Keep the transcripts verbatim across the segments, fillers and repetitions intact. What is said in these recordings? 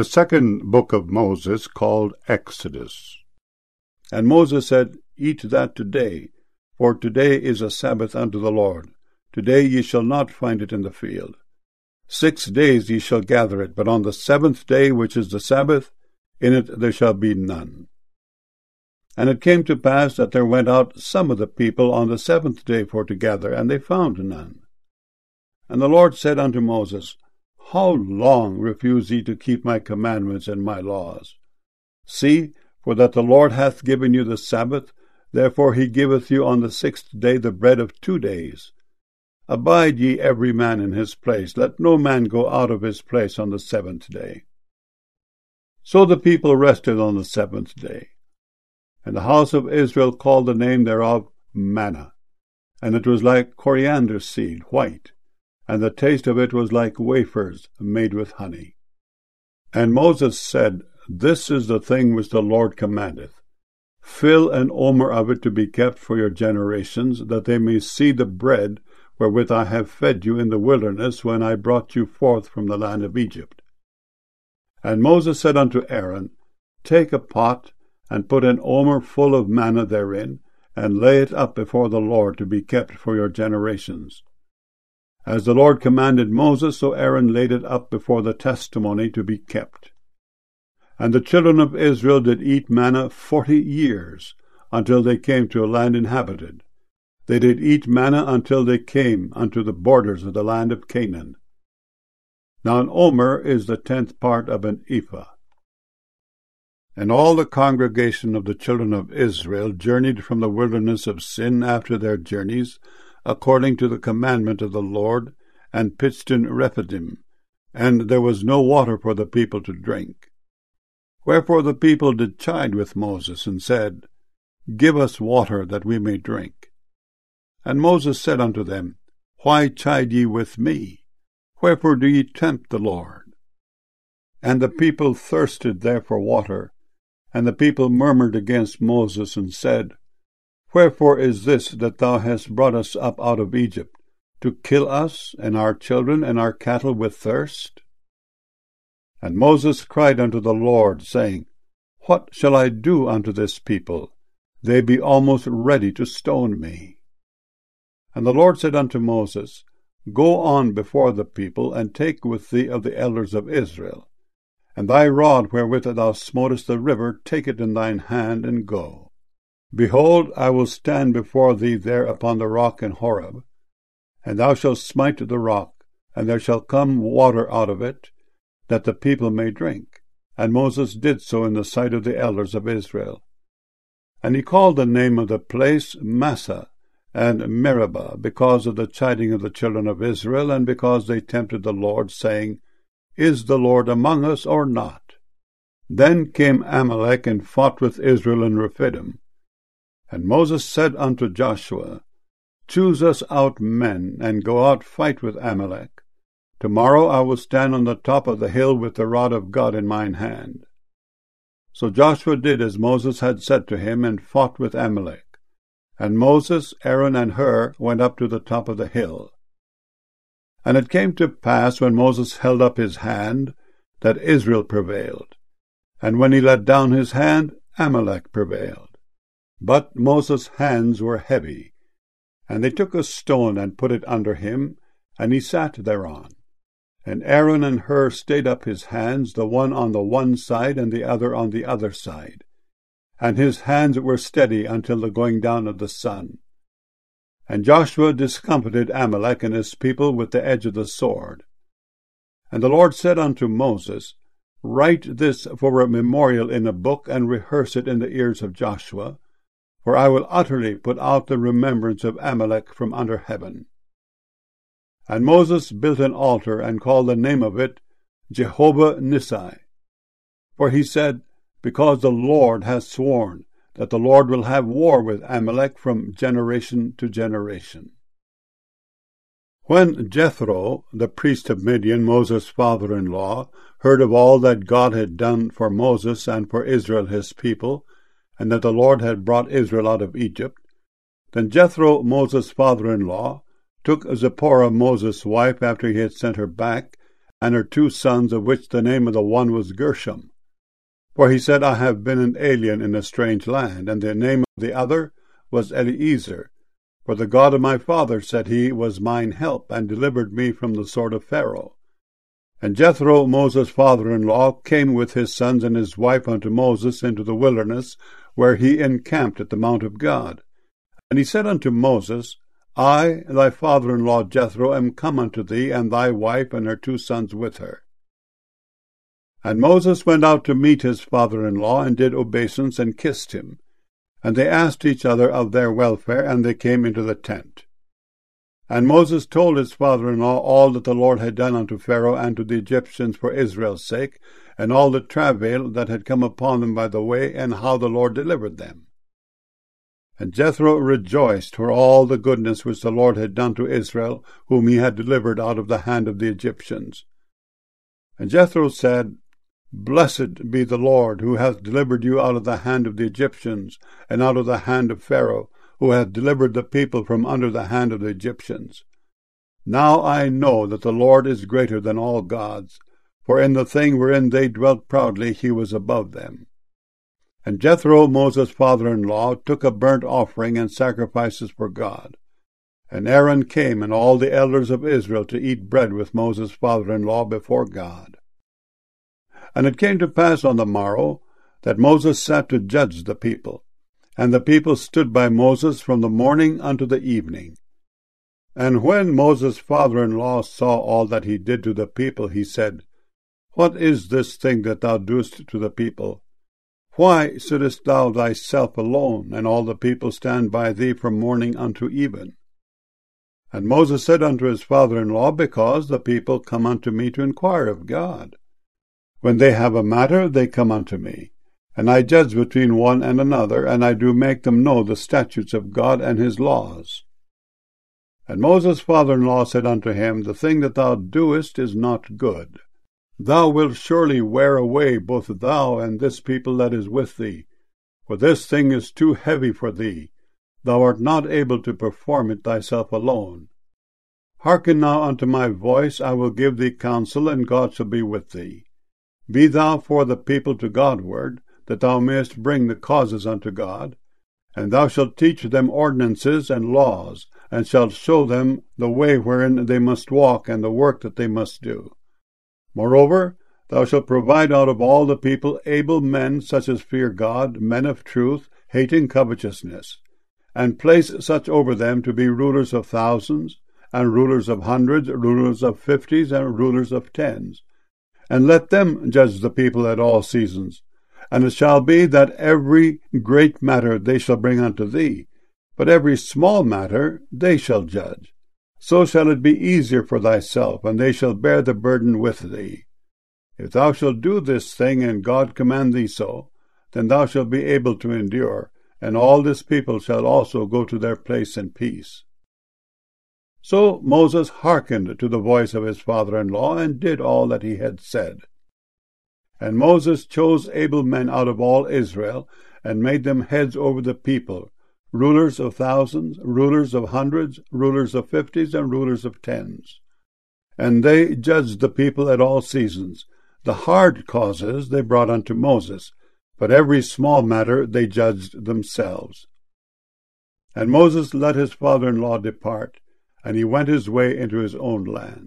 The second book of Moses, called Exodus. And Moses said, Eat that today, for today is a Sabbath unto the Lord. Today ye shall not find it in the field. Six days ye shall gather it, but on the seventh day, which is the Sabbath, in it there shall be none. And it came to pass that there went out some of the people on the seventh day for to gather, and they found none. And the Lord said unto Moses, How long refuse ye to keep my commandments and my laws? See, for that the Lord hath given you the Sabbath, therefore he giveth you on the sixth day the bread of two days. Abide ye every man in his place, let no man go out of his place on the seventh day. So the people rested on the seventh day. And the house of Israel called the name thereof manna, and it was like coriander seed, white, and the taste of it was like wafers made with honey. And Moses said, This is the thing which the Lord commandeth. Fill an omer of it to be kept for your generations, that they may see the bread wherewith I have fed you in the wilderness when I brought you forth from the land of Egypt. And Moses said unto Aaron, Take a pot, and put an omer full of manna therein, and lay it up before the Lord to be kept for your generations. As the Lord commanded Moses, so Aaron laid it up before the testimony to be kept. And the children of Israel did eat manna forty years, until they came to a land inhabited. They did eat manna until they came unto the borders of the land of Canaan. Now an omer is the tenth part of an ephah. And all the congregation of the children of Israel journeyed from the wilderness of Sin after their journeys, according to the commandment of the Lord, and pitched in Rephidim, and there was no water for the people to drink. Wherefore the people did chide with Moses, and said, Give us water, that we may drink. And Moses said unto them, Why chide ye with me? Wherefore do ye tempt the Lord? And the people thirsted there for water, and the people murmured against Moses, and said, Wherefore is this that thou hast brought us up out of Egypt, to kill us, and our children, and our cattle with thirst? And Moses cried unto the Lord, saying, What shall I do unto this people? They be almost ready to stone me. And the Lord said unto Moses, Go on before the people, and take with thee of the elders of Israel. And thy rod wherewith thou smotest the river, take it in thine hand, and go. Behold, I will stand before thee there upon the rock in Horeb, and thou shalt smite the rock, and there shall come water out of it, that the people may drink. And Moses did so in the sight of the elders of Israel. And he called the name of the place Massah and Meribah, because of the chiding of the children of Israel, and because they tempted the Lord, saying, Is the Lord among us or not? Then came Amalek and fought with Israel in Rephidim. And Moses said unto Joshua, Choose us out men, and go out fight with Amalek. Tomorrow I will stand on the top of the hill with the rod of God in mine hand. So Joshua did as Moses had said to him, and fought with Amalek. And Moses, Aaron, and Hur went up to the top of the hill. And it came to pass, when Moses held up his hand, that Israel prevailed. And when he let down his hand, Amalek prevailed. But Moses' hands were heavy. And they took a stone, and put it under him, and he sat thereon. And Aaron and Hur stayed up his hands, the one on the one side, and the other on the other side. And his hands were steady until the going down of the sun. And Joshua discomfited Amalek and his people with the edge of the sword. And the Lord said unto Moses, Write this for a memorial in a book, and rehearse it in the ears of Joshua, for I will utterly put out the remembrance of Amalek from under heaven. And Moses built an altar, and called the name of it Jehovah Nissi. For he said, Because the Lord hath sworn that the Lord will have war with Amalek from generation to generation. When Jethro, the priest of Midian, Moses' father-in-law, heard of all that God had done for Moses and for Israel his people, and that the Lord had brought Israel out of Egypt, then Jethro, Moses' father-in-law, took Zipporah, Moses' wife, after he had sent her back, and her two sons, of which the name of the one was Gershom. For he said, I have been an alien in a strange land, and the name of the other was Eliezer. For the God of my father, said he, was mine help, and delivered me from the sword of Pharaoh. And Jethro, Moses' father-in-law, came with his sons and his wife unto Moses into the wilderness, where he encamped at the mount of God. And he said unto Moses, I, thy father-in-law Jethro, am come unto thee, and thy wife and her two sons with her. And Moses went out to meet his father-in-law, and did obeisance, and kissed him. And they asked each other of their welfare, and they came into the tent. And Moses told his father-in-law all that the Lord had done unto Pharaoh and to the Egyptians for Israel's sake, and all the travail that had come upon them by the way, and how the Lord delivered them. And Jethro rejoiced for all the goodness which the Lord had done to Israel, whom he had delivered out of the hand of the Egyptians. And Jethro said, Blessed be the Lord, who hath delivered you out of the hand of the Egyptians, and out of the hand of Pharaoh, who hath delivered the people from under the hand of the Egyptians. Now I know that the Lord is greater than all gods, for in the thing wherein they dwelt proudly he was above them. And Jethro, Moses' father-in-law, took a burnt offering and sacrifices for God. And Aaron came, and all the elders of Israel, to eat bread with Moses' father-in-law before God. And it came to pass on the morrow that Moses sat to judge the people. And the people stood by Moses from the morning unto the evening. And when Moses' father-in-law saw all that he did to the people, he said, What is this thing that thou doest to the people? Why sittest thou thyself alone, and all the people stand by thee from morning unto even? And Moses said unto his father-in-law, Because the people come unto me to inquire of God. When they have a matter, they come unto me. And I judge between one and another, and I do make them know the statutes of God and his laws. And Moses' father-in-law said unto him, The thing that thou doest is not good. Thou wilt surely wear away both thou and this people that is with thee, for this thing is too heavy for thee. Thou art not able to perform it thyself alone. Hearken now unto my voice, I will give thee counsel, and God shall be with thee. Be thou for the people to Godward, that thou mayest bring the causes unto God, and thou shalt teach them ordinances and laws, and shalt show them the way wherein they must walk, and the work that they must do. Moreover, thou shalt provide out of all the people able men such as fear God, men of truth, hating covetousness, and place such over them to be rulers of thousands, and rulers of hundreds, rulers of fifties, and rulers of tens. And let them judge the people at all seasons. And it shall be that every great matter they shall bring unto thee, but every small matter they shall judge. So shall it be easier for thyself, and they shall bear the burden with thee. If thou shalt do this thing, and God command thee so, then thou shalt be able to endure, and all this people shall also go to their place in peace. So Moses hearkened to the voice of his father-in-law, and did all that he had said. And Moses chose able men out of all Israel, and made them heads over the people, rulers of thousands, rulers of hundreds, rulers of fifties, and rulers of tens. And they judged the people at all seasons. The hard causes they brought unto Moses, but every small matter they judged themselves. And Moses let his father-in-law depart, and he went his way into his own land.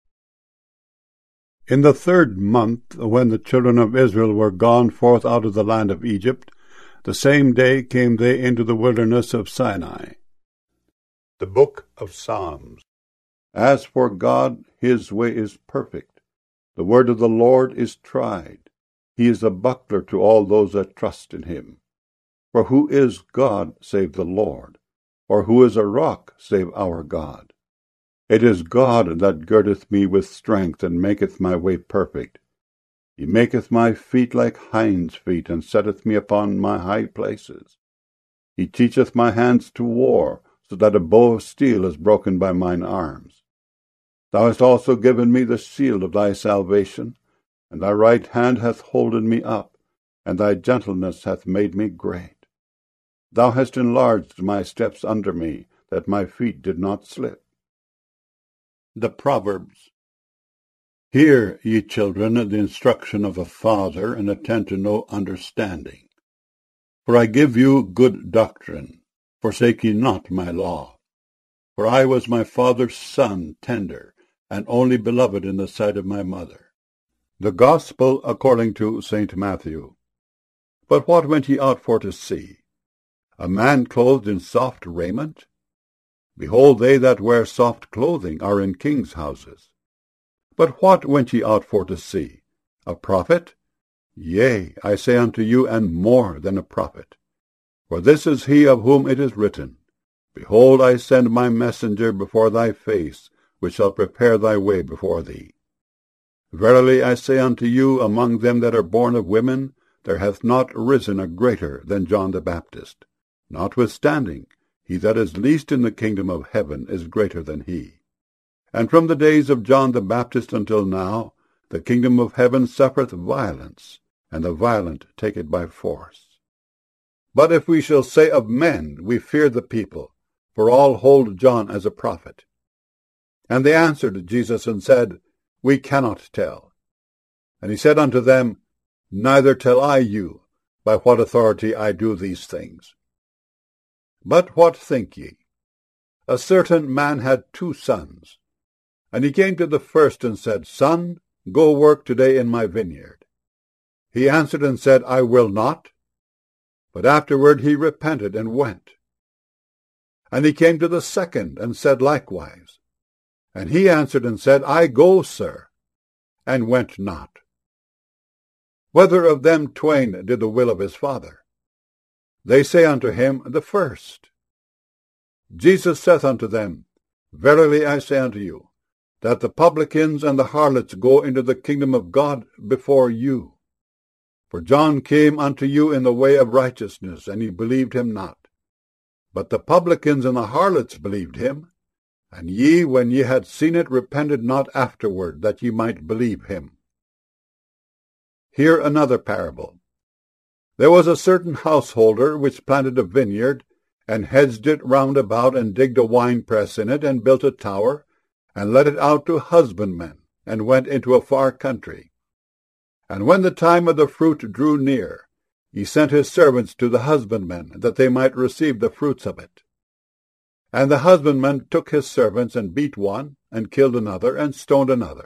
In the third month, when the children of Israel were gone forth out of the land of Egypt, the same day came they into the wilderness of Sinai. The Book of Psalms. As for God, his way is perfect. The word of the Lord is tried. He is a buckler to all those that trust in him. For who is God save the Lord? Or who is a rock save our God? It is God that girdeth me with strength, and maketh my way perfect. He maketh my feet like hinds' feet, and setteth me upon my high places. He teacheth my hands to war, so that a bow of steel is broken by mine arms. Thou hast also given me the shield of thy salvation, and thy right hand hath holden me up, and thy gentleness hath made me great. Thou hast enlarged my steps under me, that my feet did not slip. The Proverbs. Hear, ye children, the instruction of a father, and attend to no understanding. For I give you good doctrine, forsake ye not my law. For I was my father's son, tender, and only beloved in the sight of my mother. The Gospel according to Saint Matthew. But what went ye out for to see? A man clothed in soft raiment? Behold, they that wear soft clothing are in kings' houses. But what went ye out for to see? A prophet? Yea, I say unto you, and more than a prophet. For this is he of whom it is written, Behold, I send my messenger before thy face, which shall prepare thy way before thee. Verily I say unto you, among them that are born of women, there hath not risen a greater than John the Baptist. Notwithstanding, he that is least in the kingdom of heaven is greater than he. And from the days of John the Baptist until now, the kingdom of heaven suffereth violence, and the violent take it by force. But if we shall say of men, we fear the people, for all hold John as a prophet. And they answered Jesus and said, We cannot tell. And he said unto them, Neither tell I you, by what authority I do these things. But what think ye? A certain man had two sons. And he came to the first and said, Son, go work today in my vineyard. He answered and said, I will not. But afterward he repented and went. And he came to the second and said likewise. And he answered and said, I go, sir, and went not. Whether of them twain did the will of his father? They say unto him, The first. Jesus saith unto them, Verily I say unto you, that the publicans and the harlots go into the kingdom of God before you. For John came unto you in the way of righteousness, and ye believed him not. But the publicans and the harlots believed him. And ye, when ye had seen it, repented not afterward, that ye might believe him. Hear another parable. There was a certain householder which planted a vineyard, and hedged it round about, and digged a winepress in it, and built a tower, and let it out to husbandmen, and went into a far country. And when the time of the fruit drew near, he sent his servants to the husbandmen, that they might receive the fruits of it. And the husbandman took his servants, and beat one, and killed another, and stoned another.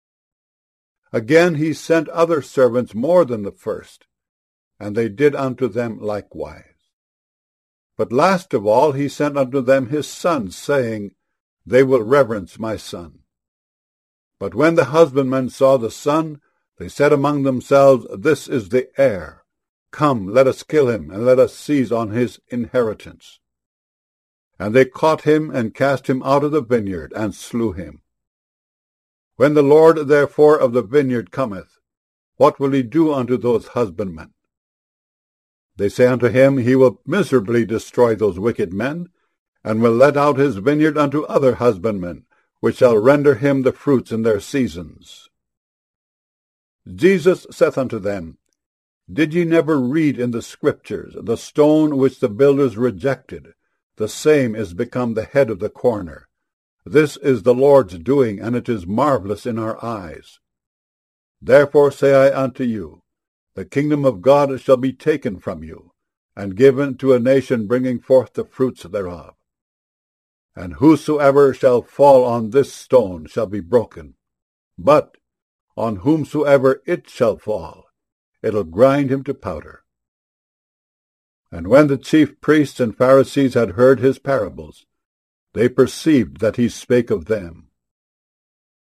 Again he sent other servants more than the first, and they did unto them likewise. But last of all he sent unto them his sons, saying, They will reverence my son. But when the husbandmen saw the son, they said among themselves, This is the heir. Come, let us kill him, and let us seize on his inheritance. And they caught him, and cast him out of the vineyard, and slew him. When the Lord therefore of the vineyard cometh, what will he do unto those husbandmen? They say unto him, He will miserably destroy those wicked men, and will let out his vineyard unto other husbandmen, which shall render him the fruits in their seasons. Jesus saith unto them, Did ye never read in the Scriptures, the stone which the builders rejected, the same is become the head of the corner? This is the Lord's doing, and it is marvellous in our eyes. Therefore say I unto you, the kingdom of God shall be taken from you, and given to a nation bringing forth the fruits thereof. And whosoever shall fall on this stone shall be broken, but on whomsoever it shall fall, it'll grind him to powder. And when the chief priests and Pharisees had heard his parables, they perceived that he spake of them.